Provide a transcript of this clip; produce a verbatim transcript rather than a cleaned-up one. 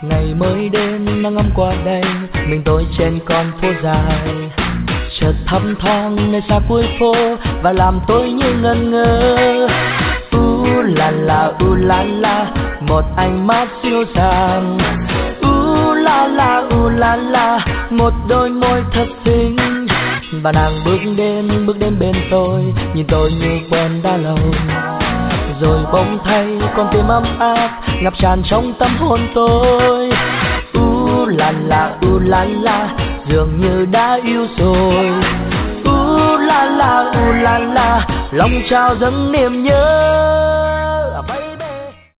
Ngày mới đến nắng ấm qua đây, mình tôi trên con phố dài, chợt thăm thoáng nơi xa cuối phố và làm tôi như ngẩn ngơ. U la la u la la, một ánh mắt dịu dàng. U la la u la la, một đôi môi thật xinh. Và nàng bước đến bước đến bên tôi, nhìn tôi như quen đã lâu. Rồi bỗng thay con tim ấm áp ngập tràn trong tâm hồn tôi. U la la u la la, dường như đã yêu rồi. U la la u la la, lòng trào dâng niềm nhớ.